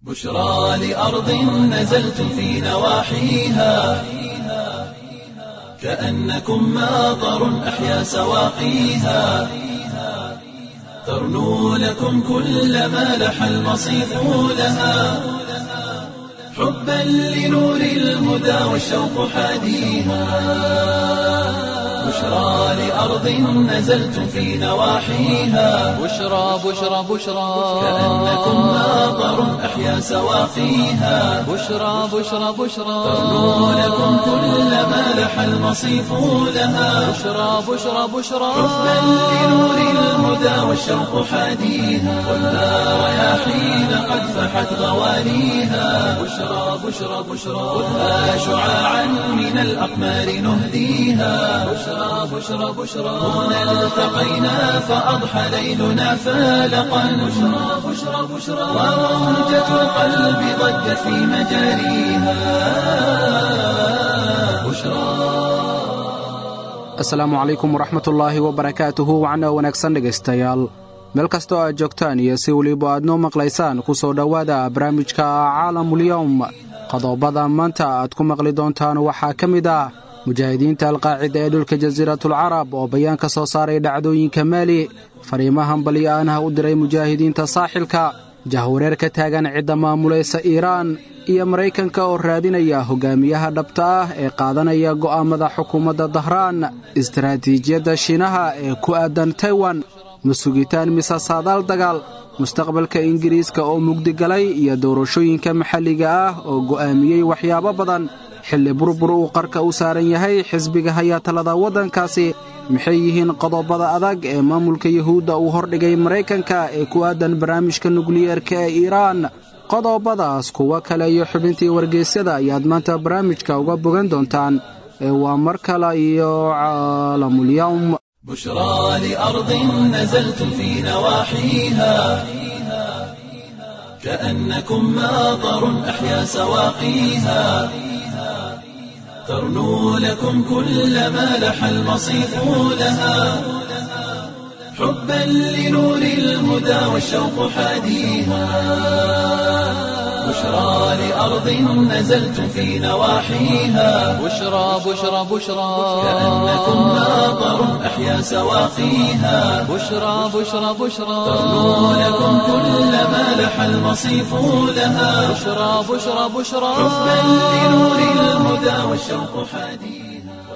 بشرى لأرض نزلتم في نواحيها كأنكم ماطر أحيا سواقيها ترنو لكم كل ما لح المصيف لها حبا لنور الهدى والشوق حاديها بشرى لأرض نزلتم في نواحيها بشرى بشرى بشرى كأنكم ماطر أحيا سواقيها بشرى بشرى بشرى ترنو لكم كل ما لح المصيف لها بشرى بشرى بشرى حبا لنور الهدى والشوق حاديها والنار رياحين قد فحت غواليها بشرى بشرى بشرى خذها شعاعا من الأقمار نهديها بشرى بشرى بشرى هنا التقينا فأضحى ليلنا فالقا بشرى بشرى بشرى وموجة القلب ضجت في مجاريها بشرى. asalaamu calaykum waraxmatullaahi wabarakaatuhu wacna wanaagsan dhegaystayaal meel kastoo aad joogtaan iyo si weliba aad noo maqlaysaan ku soo dhowaada barnaamijka caalamulyowm qodobada maanta aad ku maqli doontaan waxaa ka mid ah mujaahidiinta alqaacida ee dhulka jasiiratulcarab oo bayaan ka soo saaray dhacdooyinka maali fariimahan balyo-aanah u diray mujaahidiinta saaxilka jahwareer ka taagan cidda maamulaysa iiraan iyo maraykanka oo raadinaya hogaamiyaha dhabta ah ee qaadanaya go'aammada xukuumadda dahraan istaraatiijiyadda shiinaha ee ku aadan taiwan ma sugitaan mise saadaal dagaal mustaqbalka ingiriiska oo mugdigalay iyo doorashooyinka maxalliga ah oo go'aamiyey waxyaabo badan xilli burbur uu qarka u saaran yahay xisbiga haya talada waddankaasi maxay yihiin qodobada adag ee maamulka yuhuudda uu hordhigay maraykanka ee ku aadan barnaamijka nukliyeerka ee iiraan qodobadaas kuwa kale iyo xubintii wargeysyada ayaad maanta barnaamijka uga bogan doontaan ee waa mar kale iyo caalamulyowm بشرى لأرض نزلتم في نواحيها كأنكم ماطر أحيا سواقيها ترنو لكم كل ما لح المصيف لها حبا لنور الهدى والشوق حاديها بشرى لأرض نزلتم في نواحيها بشرى بشرى بشرى كأنكم ماطر أحيا سواقيها بشرى بشرى بشرى ترنو لكم كل ما لح المصيف لها بشرى بشرى بشرى حبا لنور الهدى والشوق حاديها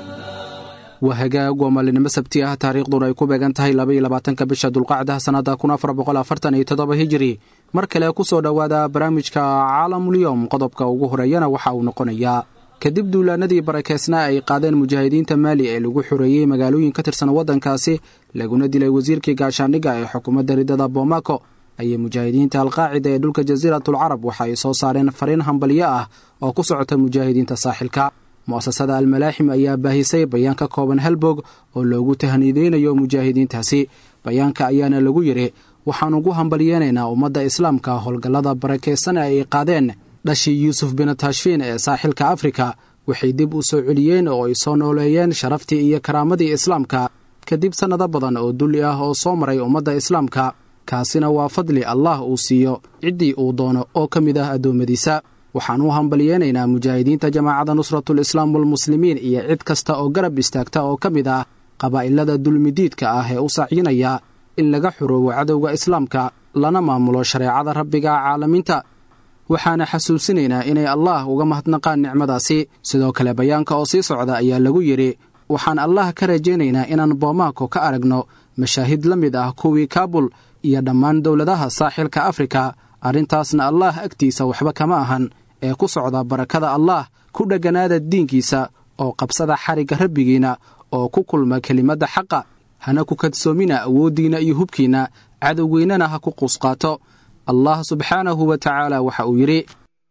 waa hagaag waa maalinimo sabti ah taariikhduna ay ku beegan tahay 22 bisha dulqacdaha sannada 1447 hijri mar kale ku soo dhowaada barnaamijka caalamulyowm qodobka ugu horeeyana waxa uu noqonayaa kadib duulaanadii barakeysnaa ay qaadeen mujaahidiinta maali ee lagu xoreeyey magaalooyin ka tirsan waddankaasi laguna dilay wasiirkii gaashaandhigga ee xukuumadda ridada boomako ayay mujaahidiinta alqaacida ee dhulka jasiiratulcarab waxa ay soo saareen fariin hambalyo ah oo ku socota mujaahidiinta saaxilka mu'asasada almalaaxim ayaa baahisay bayaan ka kooban halbog oo loogu tahniideynayo mujaahidiintaasi bayaanka ayaana lagu yidhi waxaan ugu hambalyeenaynaa ummadda islaamka howlgallada barakaysan ee ay qaadeen dhashii yuusuf bin tashfiin ee saaxilka afrika waxay dib u soo celiyeen oo ay soo nooleeyeen sharaftii iyo karaamadii islaamka kadib sannado badan oo dulli ah oo soo maray ummadda islaamka kaasina waa fadli allah uu siiyo ciddii uu doono oo ka mid ah addoommadiisa waxaan u hambalyeenaynaa mujaahidiinta jamaacadda nusratul islaam walmuslimiin iyo cid kasta oo garab istaagta oo ka mid ah qabaa'ilada dulmidiidka ah ee u sacyinaya in laga xuroobo cadowga islaamka lana maamulo shareecada rabbiga caalamiinta waxaana xasuusinaynaa inay allah uga mahadnaqaan nicmadaasi sidoo kale bayaanka oo sii socda ayaa lagu yidhi waxaan allah ka rajaynaynaa inaan boomaako ka aragno mashaahid la mid ah kuwii kaabul iyo dhammaan dowladaha saaxilka afrika arrintaasna allah agtiisa waxba kama ahan ee ku socda barakada allah ku dheganaada diinkiisa oo qabsada xarigga rabbigiinna oo ku kulma kelimadda xaqa hana ku kadsoomina awooddiinna iyo hubkiinna cadowgeynana ha ku quusqaato allah subxaanahu wa tacaala waxa uu yidhi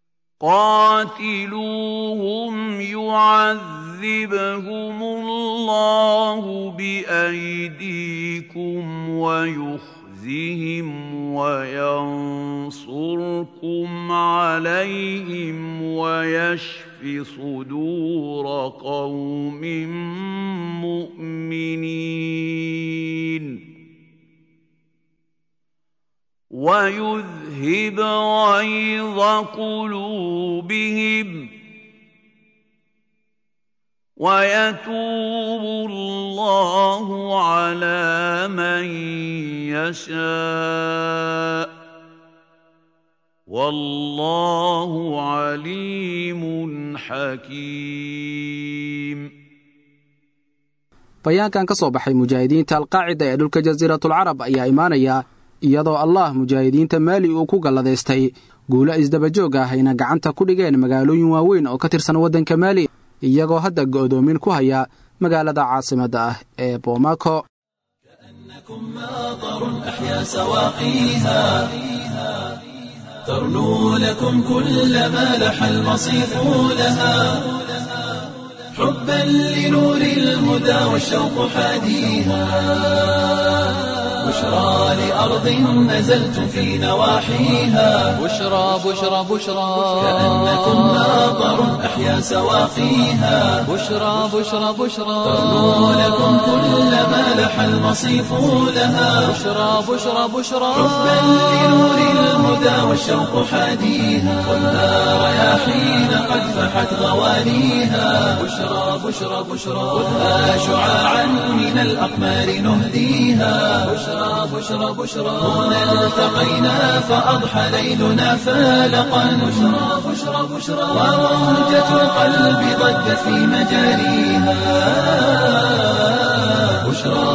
قاتلوهم يعذبهم الله بأيديكم ويخزهم وينصركم عليهم ويشف صدور قوم مؤمنين ويذهب غيظ قلوبهم ويتوب الله على من يشاء والله عليم حكيم. bayaankan ka soo baxay mujaahidiinta alqaacida ee dhulka jasiiratul carab ayaa imaanaya iyadoo allah mujaahidiinta maali uu ku galladaystay guulo isdaba joog ah ayna gacanta ku dhigeen magaalooyin waaweyn oo ka tirsan waddanka maali iyagoo hadda go'doomin ku haya magaalada caasimadda ah ee boomako. كأنكم ماطر أحيا سواقيها ترنو لكم كل ما لح المصيف لها حبا لنور الهدى والشوق حاديها بشرى لأرض نزلت في نواحيها بشرى بشرى بشرى كأنكم ماطر أحيا سواقيها بشرى بشرى بشرى ترنو لكم كل ما لح المصيف لها بشرى بشرى بشرى حبا لنور الهدى والشوق حاديها خذها رياحين قد فحت غوانيها بشرى بشرى بشرى خذها شعاعا من الأقمار نهديها بشرى بشرى بشرى هنا التقينا فأضحى ليلنا فالقا بشرى بشرى بشرى وموجة القلب ضجت في مجاريها بشرى.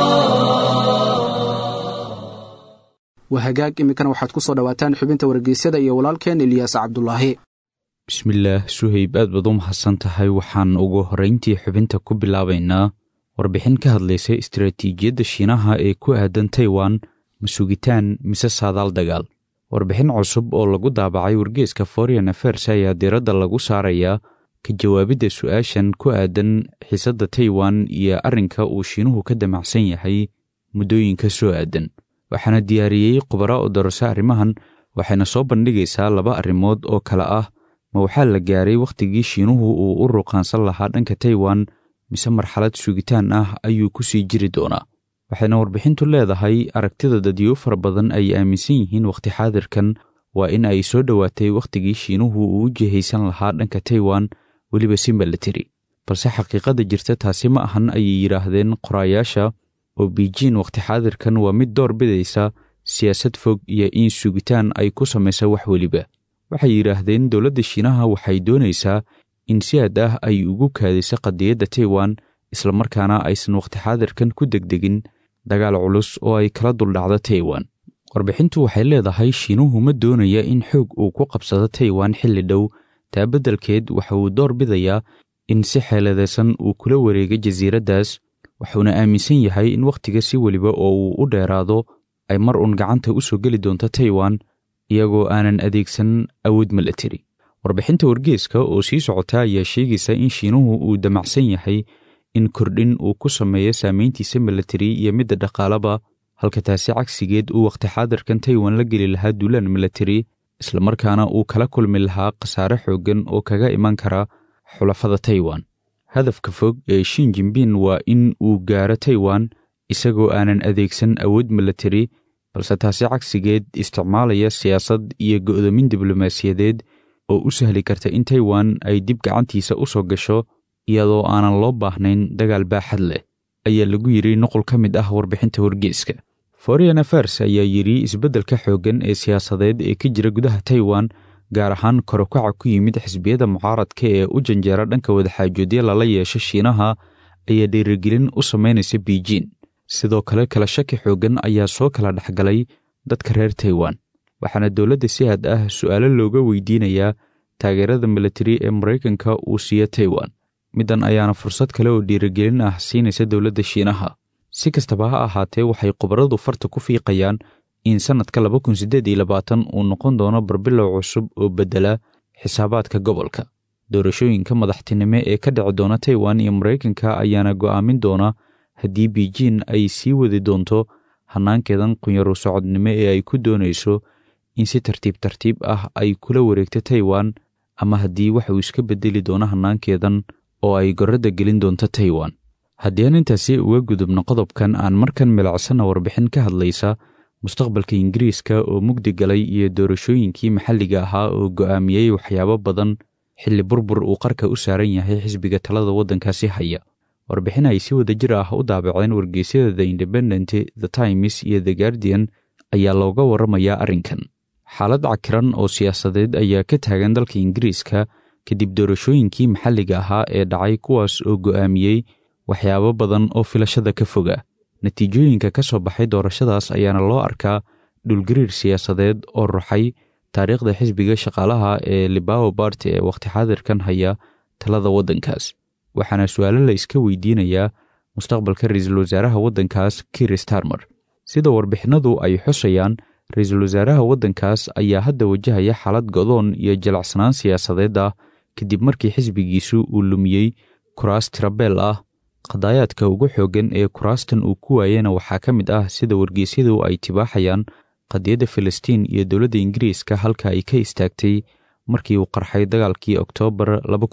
wahagaag iminkana waxaad ku soo dhawaataan xubinta wargeysyada iyo walaalkeen Ilyas Cabdullaahi. bismillaah suhayb aad baad u mahadsan tahay. waxaan ugu horrayntii xubinta ku bilaabaynaa warbixin ka hadlaysa istiraatiijiyadda shiinaha ee ku aadan taiwan ma sugitaan mise saadaal dagaal. warbixin cusub oo lagu daabacay wargeeska Foreign Affairs ayaa diiradda lagu saarayaa ka jawaabidda su'aashan ku aadan xiisadda taiwan iyo arrinka uu shiinuhu ka damacsan yahay muddooyinka soo aadan. waxaana diyaariyey khubaro oo darasa arrimahan waxayna soo bandhigaysaa laba arrimood oo kala ah ma waxaa la gaaray wakhtigii shiinuhu uu u ruqaansan lahaa dhanka taiwan mise marxalad sugitaan ah ayuu ku sii jiri doonaa. waxayna warbixintu leedahay aragtida dadyo fara badan ay aaminsan yihiin wakhti xaadirkan waa in ay soo dhowaatay wakhtigii shiinuhu uu u jihaysan lahaa dhanka taiwan weliba si milatari, balse xaqiiqada jirta taasi ma ahan ayay yidhaahdeen qoraayaasha oo Beijing wakhti xaadirkan waa mid door bidaysa siyaasad fog iyo in sugitaan ay ku samaysa wax weliba. waxay yidhaahdeen dowladda shiinaha waxay doonaysaa in si aad ah ay ugu kaadisa qadiyadda taiwan islamarkaana aysan wakhti xaadirkan ku degdegin dagaal culus oo ay kala duldhacdo taiwan. warbixintu waxay leedahay shiinuhu ma doonaya in xoog uu ku qabsado taiwan xilli dhow, taa beddelkeed waxa uu door bidayaa in si xeeladaysan uu kula wareega jasiiraddaas, wuxuuna aaminsan yahay in wakhtiga si weliba oo uu u dheeraado ay mar uun gacanta u soo geli doonto taiwan iyagoo aanan adeegsan awood milatari. warbixinta wargeeska oo sii socota ayaa sheegaysa in shiinuhu uu damacsan yahay in kordhin uu ku sameeyo saamayntiisa milatari iyo midda dhaqaalaba, halka taasi cagsigeed uu wakhti xaadirkan taiwan la geli lahaa duulaan milatari islamarkaana uu kala kulmi lahaa khasaare xooggan oo kaga iman kara xulafada taiwan. hadafka fog ee Xi Jinping waa in uu gaaro taiwan isagoo aanan adeegsan awood milatari, balse taasi cagsigeed isticmaalaya siyaasad iyo go'doomin diblomaasiyadeed oo u sahli karta in taiwan ay dib gacantiisa u soo gasho iyadoo aanan loo baahnayn dagaal baaxad leh, ayaa lagu yidhi nuqul ka mid ah warbixinta wargeeska. Foreign Affairs ayaa yidhi isbeddelka xooggan ee siyaasadeed ee ka jira gudaha taiwan, gaar ahaan korokaca ku yimid xisbiyada mucaaradka ee u janjeera dhanka wadaxaajoodya lala yeesho shiinaha ayaa dhiirigelin u samaynaysa Beijing. sidoo kale kala shaki xooggan ayaa soo kala dhexgalay dadka reer taiwan, waxaana dowladda si aad ah su'aalo looga weydiinayaa taageerada milatari ee Mareykanka uu siiyo taiwan. middan ayaana fursad kale oo dhiirigelin ah siinaysa dowladda shiinaha. si kastaba ha ahaatee waxay khubaradu farta ku fiiqayaan in sanadka 2028 uu noqon doono barbilow cusub oo bedela xisaabaadka gobolka. doorashooyinka madaxtinimo ee ka dhici doona taiwan iyo Mareykanka ayaana go'aamin doona haddii Beijing ay sii wadi doonto hanaankeedan qunyaro socodnimo ee ay ku doonayso in si tartiib ah ay kula wareegto taiwan, ama haddii wax uu iska bedeli doono hanaankeedan oo ay gorada gelin doonto taiwan. haddii aan intaasi uga gudubno qodobkan aan markan milicsana warbixin ka hadlaysa mustaqbalka ingiriiska oo mugdi galay iyo doorashooyinkii maxalliga ahaa oo go'aamiyey waxyaabo badan xilli burbur uu qarka u saaran yahay xisbiga talada waddankaasi haya. warbixin ay si wada jir ah u daabaceen wargeysyada The Independent, The Times iyo The Guardian ayaa looga warramayaa arrinkan. xaalad cakiran oo siyaasadeed ayaa ka taagan dalka ingiriiska kadib doorashooyinkii maxalliga ahaa ee dhacay kuwaas oo go'aamiyey waxyaabo badan oo filashada ka foga. natiijooyinka ka soo baxay doorashadaas ayaana loo arkaa dhulgariir siyaasadeed oo ruxay taariikhda xisbiga shaqaalaha ee Labour Party ee waqti xaadirkan haya talada waddankaas. waxaana su'aalo la iska weydiinayaa mustaqbalka ra'iisul wasaaraha waddankaas Keir Starmer. sida warbixinadu ay xusayaan, ra'iisul wasaaraha waddankaas ayaa hadda wajahaya xaalad go'doon iyo jalacsanaan siyaasadeed ah kadib markii xisbigiisu uu lumiyey kuraas tirabeel ah. qadaayaadka ugu xooggan ee kuraastan uu ku waayena waxaa ka mid ah sida wargeysyadu ay tibaaxayaan qadiyadda Filistiin iyo dowladda Ingiriiska halka ay ka istaagtay markii uu qarxay dagaalkii Oktoobar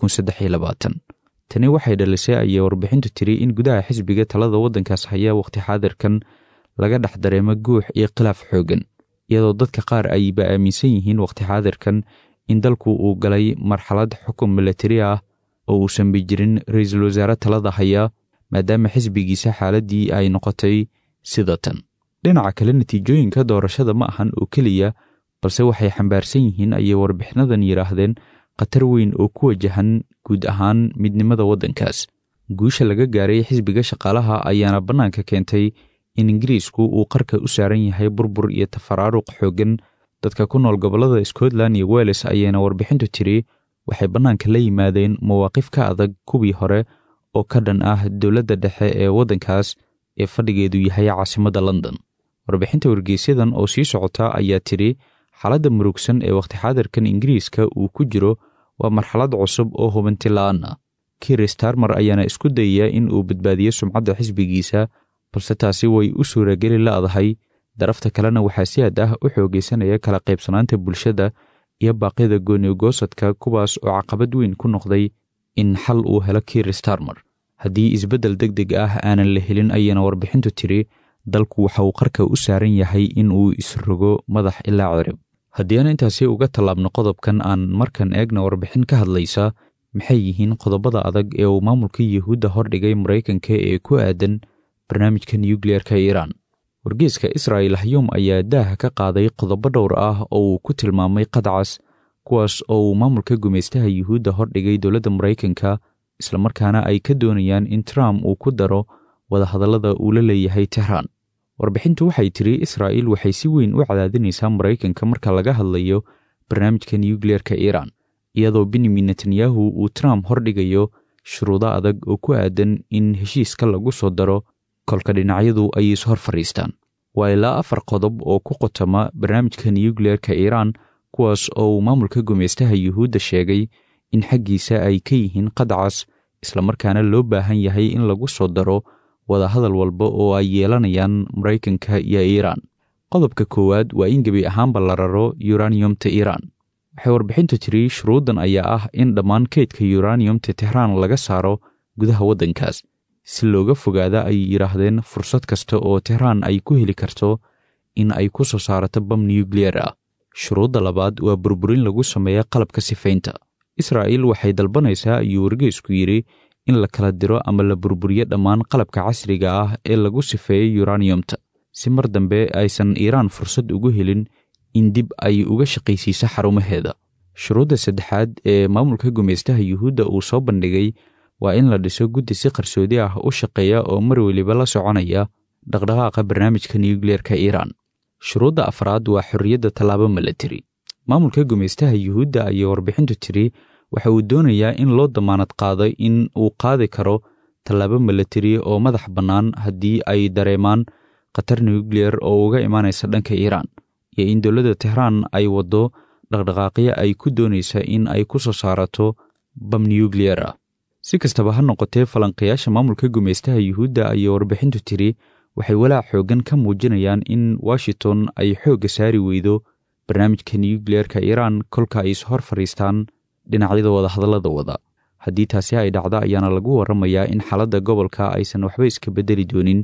2023. tani waxay dhalisay ayay warbixintu tiri in gudaha xisbiga talada waddankaas haya waqti xaadirkan laga dhex dareemo guux iyo khilaaf xooggan, iyadoo dadka qaar ayba aaminsan yihiin waqti xaadirkan in dalku uu galay marxalad xukun milatari ah oo uusan jirin ra'iisul wasaare talada haya maadaama xisbigiisa xaaladii ay noqotay sida tan. dhinaca kale, natiijooyinka doorashada ma ahan oo keliya, balse waxay xambaarsan yihiin ayay warbixinadan yidhaahdeen khatar weyn oo ku wajahan guud ahaan midnimada waddankaas. guusha laga gaaray xisbiga shaqaalaha ayaana bannaanka keentay in ingiriisku uu qarka u saaran yahay burbur iyo tafaraaruq xooggan. dadka ku nool gobollada Scotland iyo Wales ayayna warbixintu tiri waxay bannaanka la yimaadeen mawaaqif ka adag kuwii hore oo ka dhan ah dowladda dhexe ee waddankaas ee fadhigeedu yahay caasimadda London. warbixinta wargeysyadan oo sii socota ayaa tiri xaaladda murugsan ee waqti xaadirkan ingiriiska uu ku jiro waa marxalad cusub oo hubanti la'aan ah. Keir Starmer ayaana isku dayaya in uu badbaadiyo sumcadda xisbigiisa, balse taasi way u suurageli la'dahay. darafta kalena waxaa si aad ah u xoogaysanaya kala qaybsanaanta bulshada iyo baaqyada gooni-goosadka kuwaas oo caqabad weyn ku noqday in xal uu helo Keir Starmer. haddii isbeddel degdeg ah aanan la helin ayayna warbixintu tiri dalku waxa uu qarka u saaran yahay in uu isrogo madax ilaa cirib. haddii aan intaasi uga tallaabno qodobkan, aan markan eegna warbixin ka hadlaysa maxay yihiin qodobada adag ee uu maamulka Yuhuudda hordhigay Maraykanka ee ku aadan barnaamijka nukliyeerka Iiraan. wargeyska Israel Hayom ayaa daaha ka qaaday qodobo dhowr ah oo uu ku tilmaamay qadcas kuwaas oo uu maamulka gumaystaha Yuhuudda hordhigay dowladda Maraykanka, isla markaana ay ka doonayaan in Trump uu ku daro wadahadallada uu la leeyahay Tehran. warbixintu waxay tiri Israel waxay si weyn u cadaadinaysaa Maraykanka marka laga hadlayo barnaamijka nukliyeerka Iiraan, iyadoo Benjamin Netanyahu uu Trump hordhigayo shuruudo adag oo ku aadan in heshiiska lagu soo daro kolka dhinacyadu ay is hor fariistaan. waa ilaa 4 qodob oo ku qotoma barnaamijka nukliyeerka Iiraan kuwaas oo uu maamulka gumaystaha Yuhuudda sheegay in xaggiisa ay ka yihiin qadcas, isla markaana loo baahan yahay in lagu soo daro wadahadal walba oo ay yeelanayaan Maraykanka iyo Iiraan. qodobka koowaad waa in gebi ahaanba la raro uraniumta Iiraan. waxay warbixintu tiri shuruudan ayaa ah in dhammaan kaydka uraniumta Tehran laga saaro gudaha waddankaas si looga fogaada ay yiraahdeen fursad kasta oo Tehran ay ku heli karto in ay ku soo saarato bam nukliyeer ah. shuruudda labaad waa burburin lagu sameeyo qalabka sifaynta. Israel waxay dalbanaysaa ayuu wargeysku yiri in la kala diro ama la burburiyo dhammaan qalabka casriga ah ee lagu sifeeyay uraniumta si mar dambe aysan Iiraan fursad ugu helin in dib ay uga shaqaysiiso xarumaheeda. shuruudda saddexaad ee maamulka gumaystaha Yuhuudda uu soo bandhigay waa in la dhiso guddi si qarsoodi ah u shaqeeya oo mar waliba la soconaya dhaqdhaqaaqa barnaamijka nukliyeerka Iiraan. shuruudda afraad waa xorriyadda tallaabo milatari. maamulka gumaystaha Yuhuudda ayaa warbixintu tiri waxa uu doonayaa in loo damaanad qaado in uu qaadi karo tallaabo milatari oo madax bannaan haddii ay dareemaan khatar nukliyeer oo uga imaanaysa dhanka Iiraan, iyo in dowladda Tehran ay wado dhaqdhaqaaqyo ay ku doonaysa in ay ku soo saarato bam nukliyeer ah. si kastaba ha noqotee, falanqayaasha maamulka gumaystaha Yuhuudda ayaa warbixintu tiri waxay walaac xooggan ka muujinayaan in Washington ay xoogga saari weydo barnaamijka nukliyeerka Iiraan kolka ay is hor fariistaan dhinacyada wadahadallada wada. haddii taasi ay dhacdo ayaana lagu warramayaa in xaaladda gobolka aysan waxba iska beddeli doonin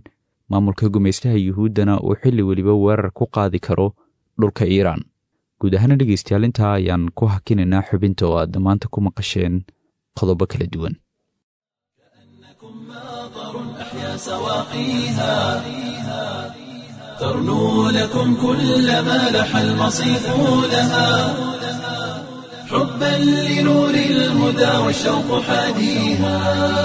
maamulka gumaystaha yuhuuddana uu xilli weliba weerar ku qaadi karo dhulka iiraan. guud ahaana dhegaystayaal intaa ayaan ku hakinaynaa xubinta oo aad maanta ku maqasheen qodobo kala duwan. ترنو لكم كل ما لح المصيف لها حبا لنور الهدى والشوق حاديها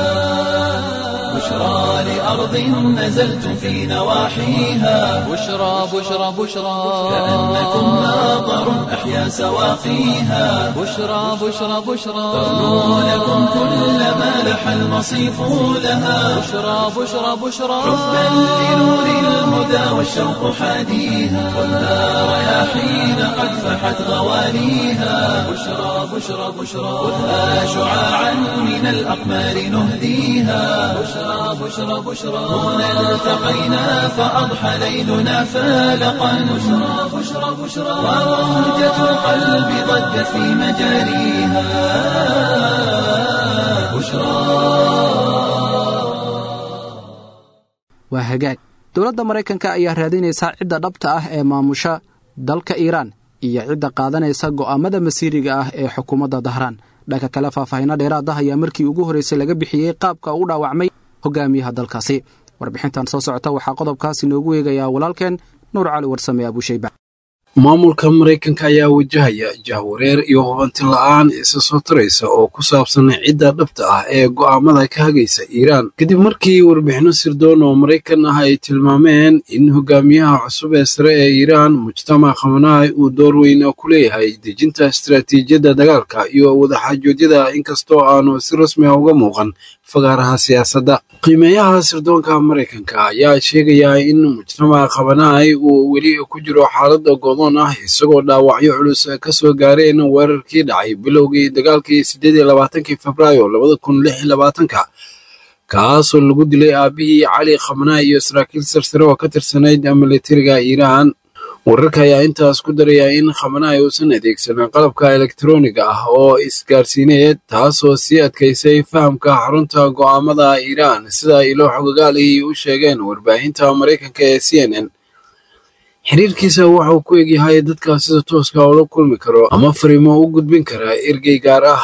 بشرى لأرض نزلتم في نواحيها بشرى بشرى بشرى كأنكم ماطر أحيا سواقيها بشرى بشرى بشرى ترنو لكم كل ما لح المصيف لها بشرى بشرى بشرى حبا لنور الهدى والشوق حاديها والنار رياحين قد فحت غواليها بشرى بشرى بشرى خذها شعاعا من الأقمار نهديها بشرى بشرى بشرى هنا التقينا فأضحى ليلنا فالقا بشرى بشرى بشرى وموجة القلب ضجت في مجاريها waa hagaag dowladda maraykanka ayaa raadinaysa cidda dhabta ah ee maamusha dalka iiraan iyo cidda qaadanaysa go'aamada masiiriga ah ee xukuumadda dahraan. dhanka kale faahfaahinno dheeraad ah ayaa markii ugu horraysay laga bixiyey qaabka uu dhaawacmay hogaamiyaha dalkaasi. warbixintan soo socota waxaa qodobkaasi noogu eegayaa walaalkeen nuur cali warsame abuushayba. maamulka maraykanka ayaa wajahaya jahwareer iyo hubanti la'aan isa soo taraysa oo ku saabsan cidda dhabta ah ee go'aamada ka hagaysa iiraan kadib markii warbixinno sirdoon oo maraykan ah ay tilmaameen in hogaamiyaha cusub ee sare ee iiraan mujtamac khamenei uu door weyn ku leeyahay dejinta istaraatiijiyadda dagaalka iyo wadaxaajoodyada inkastoo aanu si rasmi ah uga muuqan fagaaraha siyaasadda. qiimeeyaha sirdoonka maraykanka ayaa sheegaya in mujtamac khamenei uu weli ku jiro xaaladda go'doon ah isagoo dhaawacyo culus ka soo gaareen weerarkii dhacay bilowgii dagaalkii 28 Febraayo 2026 kaasoo lagu dilay aabihii cali khamenei iyo saraakiil sarsare oo ka tirsanayd militariga iiraan. wararka ayaa intaas ku daraya in khamenei uusan adeegsan qalabka elektarooniga ah oo isgaarsiineed taasoo sii adkaysay fahamka xarunta go'aamada iiraan sida ilo xogogaalay u sheegeen warbaahinta maraykanka ee CNN. xiriirkiisa wuxuu ku egyahay dadka sida tooska oo la kulmi karo ama fariimo u gudbin kara ergey gaar ah.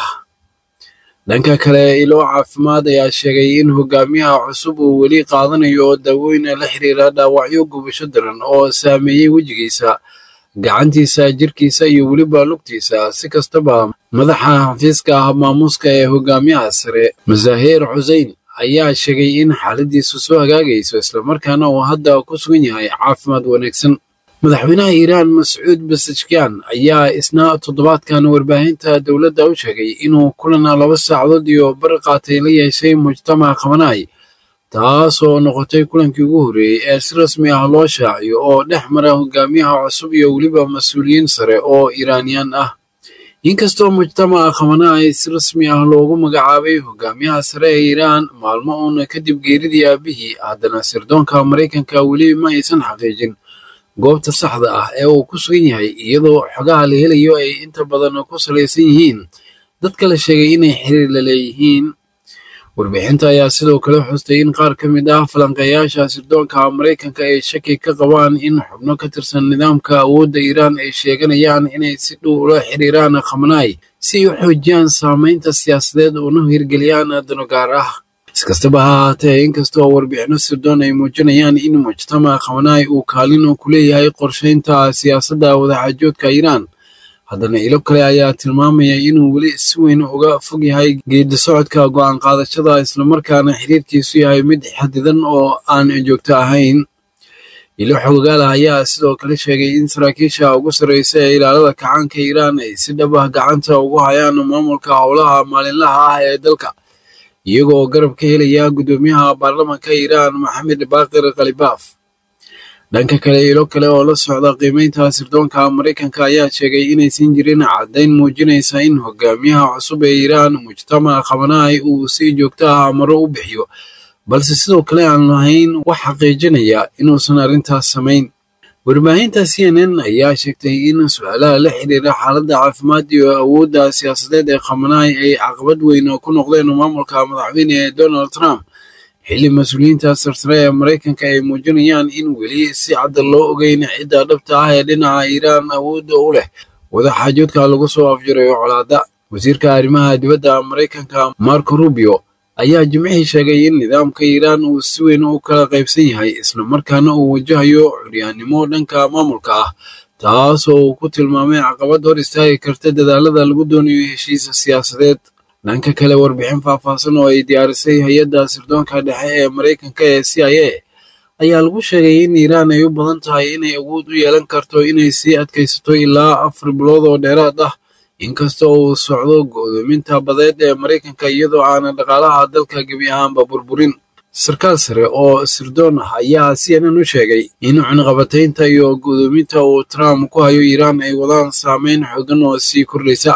dhanka kale ilo caafimaad ayaa sheegay in hogaamiyaha cusub uu weli qaadanayo daawooyin la xiriira dhaawacyo gubasho daran oo saameeyey wejigiisa, gacantiisa, jirkiisa iyo weliba lugtiisa. si kastaba madaxa xafiiska maamuuska ee hogaamiyaha sare Mazaher Hussein ayaa sheegay in xaaladiisu soo hagaagayso islamarkaana uu hadda ku sugan yahay caafimaad wanaagsan. madaxweynaha iiraan Mascuud Pezeshkian ayaa isna toddobaadkan warbaahinta dowladda u sheegay inuu kulan 2 saacadood iyo bar qaatay la yeeshay mujtamac khamenei taasoo noqotay kulankii ugu horreeyey ee si rasmi ah loo shaaciyo oo dhex mara hogaamiyaha cusub iyo weliba mas-uuliyiin sare oo iiraaniyaan ah. inkastoo mujtamac khamenei si rasmi ah loogu magacaabay hogaamiyaha sare ee iiraan maalmo uun kadib geeridii aabihii, haddana sirdoonka maraykanka weli ma aysan xaqiijin goobta saxda ah ee uu ku sugan yahay, iyadoo xogaha la helayo ay inta badan ku salaysan yihiin dadka la sheegay inay xiriir la leeyihiin. warbixinta ayaa sidoo kale xustay in qaar ka mid ah falanqeeyaasha sirdoonka maraykanka ay shaki ka qabaan in xubno ka tirsan nidaamka awoodda iiraan ay sheeganayaan inay si dhow ula xiriiraan khamenei si ay u xoojiyaan saamaynta siyaasadeed una hirgeliyaan dano gaar ah. iskastaba ha ahaatee inkastoo warbixinno sirdoon ay muujinayaan in mujtamac khamenei uu kaalin ku leeyahay qorshaynta siyaasadda wadaxaajoodka iiraan, haddana ilo kale ayaa tilmaamaya inuu weli si weyn uga fog yahay geedi socodka go'aan qaadashada islamarkaana xiriirkiisu yahay mid xadidan oo aan joogto ahayn. ilo xogogaal ayaa sidoo kale sheegay in saraakiisha ugu sarreysa ee ilaalada kacaanka iiraan ay si dhab ah gacanta ugu hayaan maamulka howlaha maalinlaha ah ee dalka, iyagoo garab ka helaya guddoomiyaha baarlamaanka iiraan Mohamed Baqir Ghalibaf. dhanka kale ilo kale oo la socda qiimeynta sirdoonka maraykanka ayaa sheegay inaysan jirin caddayn muujinaysa in hogaamiyaha cusub ee iiraan mujtamac khamenei uu si joogto ah amaro u bixiyo, balse sidoo kale aan lahayn wax xaqiijinaya inuusan arrintaas samayn. warbaahinta CNN ayaa sheegtay in su'aalaha la xiriira xaaladda caafimaad iyo awoodda siyaasadeed ee khamenei ay caqabad weyn ku noqdeen maamulka madaxweyne Donald Trump, xilli mas-uuliyiinta sarsare ee maraykanka ay muujinayaan in weli si cadda loo ogeyn cidda dhabta ah ee dhinaca iiraan awoodda u leh wadaxaajoodka lagu soo afjirayo colaadda. wasiirka arrimaha dibadda maraykanka marco rubio ayaa jimcihii sheegay in nidaamka iiraan uu si weyn u kala qaybsan yahay islamarkaana uu wajahayo curyaannimo dhanka maamulka ah, taasoo uu ku tilmaamay caqabad hor istaagi karta dadaalada lagu doonayo heshiisa siyaasadeed. dhanka kale, warbixin faahfaahsan oo ay diyaarisay hay-adda sirdoonka dhexe ee maraykanka ee CIA ayaa lagu sheegay in iiraan ay u badan tahay inay awood u yeelan karto inay sii adkaysato ilaa 4 bilood oo dheeraad ah, inkasta uu socdo go'doominta badeed ee maraykanka iyadoo aanan dhaqaalaha dalka gebi ahaanba burburin. sarkaal sare oo sirdoon ah ayaa CNN u sheegay in cunaqabataynta iyo go'doominta uu Trump ku hayo iiraan ay wadaan saameyn xooggan oo sii kordhaysa,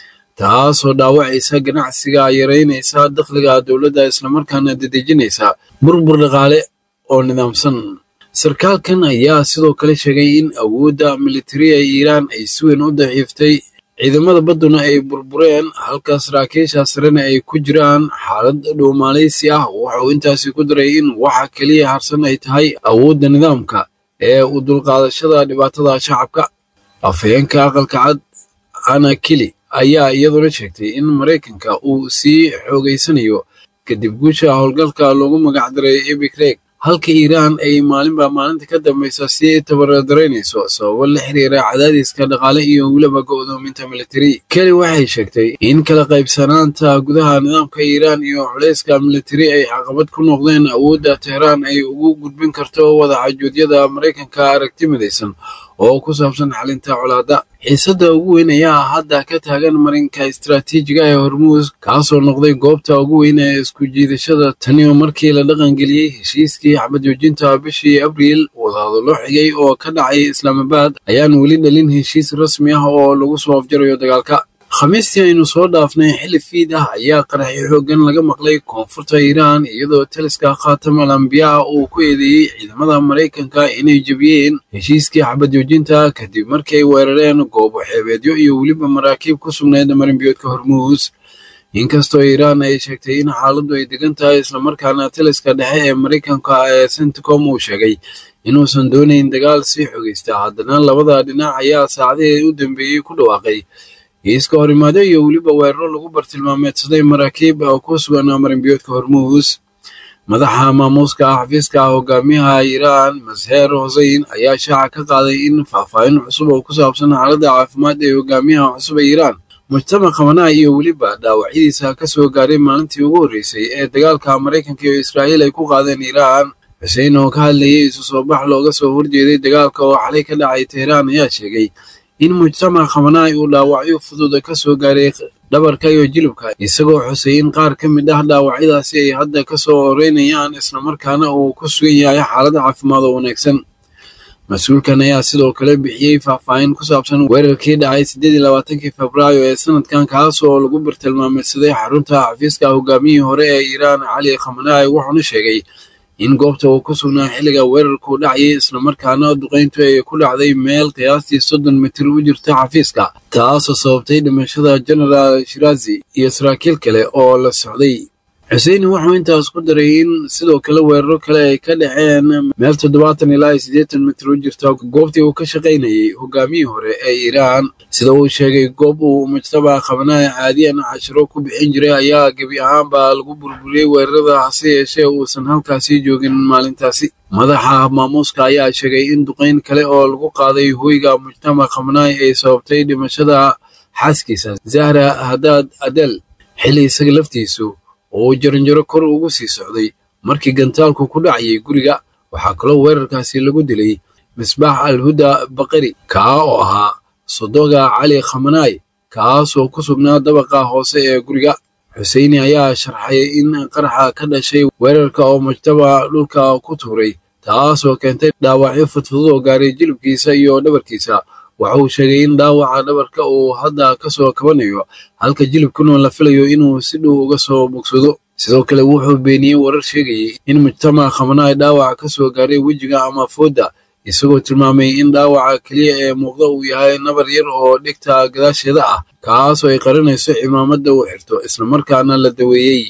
taasoo dhaawacaysa ganacsiga, yaraynaysa dakhliga dowladda, islamarkaana dedejinaysa burbur dhaqaale oo nidaamsan. sarkaalkan ayaa sidoo kale sheegay in awoodda militariga ee iiraan ay si weyn u daciiftay, ciidamada badduna ay burbureen, halka saraakiisha sarena ay ku jiraan xaalad dhuumaalaysi ah. waxa uu intaasi ku daray in waxa keliya harsan ay tahay awoodda nidaamka ee u dulqaadashada dhibaatada shacabka. afhayeenka aqalka cad Anna Kelly ayaa iyaduna sheegtay in maraykanka uu sii xoogaysanayo kadib guusha howlgalka loogu magacdaray Epic Reg, halka iiraan ay maalinba maalinta ka dambaysa sii tabardaraynayso sababo la xiriira cadaadiska dhaqaale iyo weliba go'doominta militari. Kelly waxay sheegtay in kala qaybsanaanta gudaha nidaamka iiraan iyo culayska militari ay caqabad ku noqdeen awoodda Teheraan ay ugu gudbin karto wadaxaajoodiyada maraykanka aragti midaysan oo ku saabsan xalinta colaadda. xiisadda ugu weyn ayaa hadda ka taagan marinka istiraatiijiga ee Hormuz, kaasoo noqday goobta ugu weyn ee isku jiidashada tani oo markii la dhaqangeliyey heshiiskii xabad joojinta bishii Abriil. wadahadallo xigay oo ka dhacay Islaamabad ayaan weli dhalin heshiis rasmi ah oo lagu soo afjarayo dagaalka. khamiistii aynu soo dhaafnay xilli fiid ah ayaa qaraxyo xooggan laga maqlay koonfurta iiraan, iyadoo taliska khaatam al ambiyaa uu ku eedeeyey ciidamada maraykanka inay jebiyeen heshiiskii xabad joojinta kadib markii ay weerareen goobo xeebeedyo iyo weliba maraakiib ku sugnayd marinbiyoodka Hormuz. inkastoo iiraan ay sheegtay in xaaladdu ay degan tahay, islamarkaana taliska dhexe ee maraykanka ee CENTCOM uu sheegay inuusan doonayn dagaal sii xogaysta, haddana labada dhinac ayaa saacadihii u dambeeyey ku dhawaaqay iska horimaado iyo weliba weeraro lagu bartilmaameedsaday maraakiib oo ku sugan marinbiyoodka Hormuz. madaxa maamuuska xafiiska hogaamiyaha iiraan Masheer Hossein ayaa shaaca ka qaaday in faahfaahin cusub oo ku saabsan xaaladda caafimaad ee hogaamiyaha cusub ee iiraan Mujtama Khamenei iyo weliba dhaawacyadiisa ka soo gaaray maalintii ugu horreysay ee dagaalka maraykanka iyo Israa'iil ay ku qaadeen iiraan. Hussein oo ka hadlayay isu soo bax looga soo horjeeday dagaalka oo xalay ka dhacay Teheraan ayaa sheegay in Mujtama Khamenei uu dhaawacyo fudud ka soo gaaray dhabarka iyo jilibka, isagoo xusay in qaar ka mid ah dhaawacyadaasi ay hadda ka soo horeynayaan, islamarkaana uu ku sugan yahay xaalad caafimaad oo wanaagsan. mas-uulkan ayaa sidoo kale bixiyey faahfaahin ku saabsan weerarkii dhacay 28 Febraayo ee sanadkan, kaas oo lagu bartilmaameedsaday xarunta xafiiska hogaamiyihii hore ee Iiraan Cali Khamenei. wuxuuna sheegay in goobta uu ku sugnaa xilliga weerarku dhacayay, islamarkaana duqayntu ay ku dhacday meel qiyaastii 30 mitir u jirta xafiiska, taasoo sababtay dhimashada Genaraal Shirazi iyo saraakiil kale oo la socday. Hussein wuxuu intaas ku daray in sidoo kale weeraro kale ay ka dhaceen meel 70 ilaa 80 mitir u jirta goobtii uu ka shaqaynayay hogaamiyihii hore ee Iiraan. sida uu sheegay, goob uu Mujtaba Khamenei caadiyan cashiro ku bixin jiray ayaa gebi ahaanba lagu burburiyey weerarada, hase yeeshee uusan halkaasi joogin maalintaasi. madaxa maamuuska ayaa sheegay in duqayn kale oo lagu qaaday hoyga Mujtaba Khamenei ay sababtay dhimashada xaaskiisa Zahra Hadad Adel, xilli isaga laftiisu oo jaranjaro kor ugu sii socday markii gantaalku ku dhacayay guriga. waxaa kaloo weerarkaasi lagu dilay Misbaax al-Huda Baqari, kaa oo ahaa sodoga Cali Khamenei, kaasoo ku sugnaa dabaqa hoose ee guriga. Hussein ayaa sharxay in qaraxa ka dhashay weerarka oo Mujtaba dhulka ku tuuray, taasoo keentay dhaawacyo fudfudud oo gaaray jilibkiisa iyo dhabarkiisa. waxa uu sheegay in dhaawaca dhabarka uu hadda ka soo kabanayo, halka jilibkuna la filayo inuu si dhow uga soo bogsado. sidoo kale wuxuu beeniyey warar sheegayay in Mujtama Khamenei dhaawac ka soo gaaray wejiga ama fooda, isagoo tilmaamay in dhaawaca keliya ee muuqda uu yahay nabar yar oo dhigta gadaasheeda ah, kaasoo ay qarinayso cimaamada uu xirto, islamarkaana la daweeyey.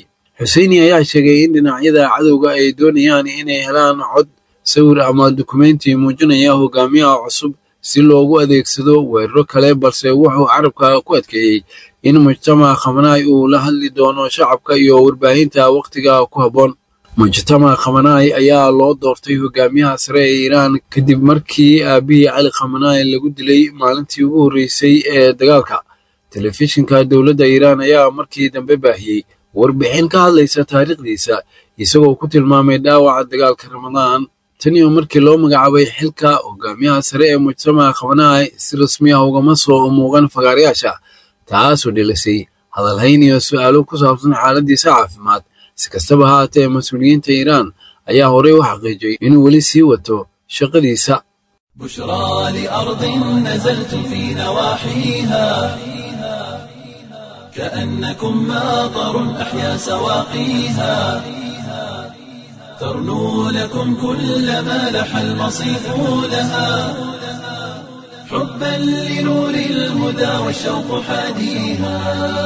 xuseini ayaa sheegay in dhinacyada cadowga ay doonayaan inay helaan cod sawir ama dukumenti muujinaya hogaamiyaha cusub si loogu adeegsado weeraro kale balse wuxuu carabka ku adkeeyey in mujtamac khamanaay uu la hadli doono shacabka iyo warbaahinta wakhtiga ku habboon mujtamac khamanaay ayaa loo doortay hogaamiyaha sare ee iiraan kadib markii aabihii cali khamanaay lagu dilay maalintii ugu horreysay ee dagaalka telefishinka dowladda iiraan ayaa markii dambe baahiyey warbixin ka hadlaysa taariikhdiisa isagoo ku tilmaamay dhaawaca dagaalka ramadaan tan iyo markii loo magacaabay xilka hogaamiyaha sare ee mujtamaca khamanaay si rasmi ah ugama soo muuqan fagaarayaasha taasoo dhilisay hadalhayn iyo su'aalo ku saabsan xaaladiisa caafimaad si kastaba haatee mas-uuliyiinta iiraan ayaa horey u xaqiijiyey inuu weli sii wato shaqadiisa بشرى لأرض نزلتم في نواحيها كأنكم ماطر أحيا سواقيها ترنو لكم كل ما لح المصيف لها حبا لنور الهدى والشوق حاديها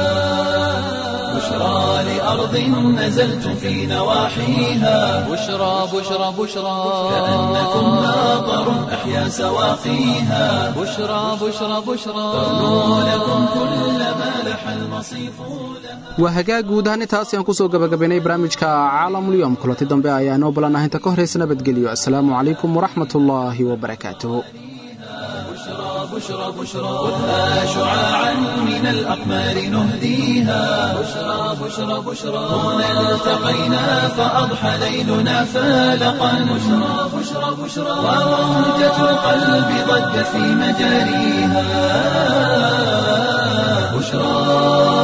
بشرى لأرض نزلتم في نواحيها بشرى بشرى بشرى كأنكم ماطر أحيا سواقيها بشرى بشرى بشرى ترنو لكم كل ما لح المصيف waa hagaag guud ahaan intaasi aan ku soo gabagabaynay barnaamijka caalamulyoom kulanti dambe ayaa inoo ballanah inta ka horaysa nabadgelyo assalaamu calaykum waraxmatullaahi wabarakaatuh بشرى بشرى خذها شعاعا من الأقمار نهديها بشرى بشرى بشرى هنا التقينا فأضحى ليلنا فالقا بشرى بشرى بشرى وموجة القلب ضجت في مجاريها بشرى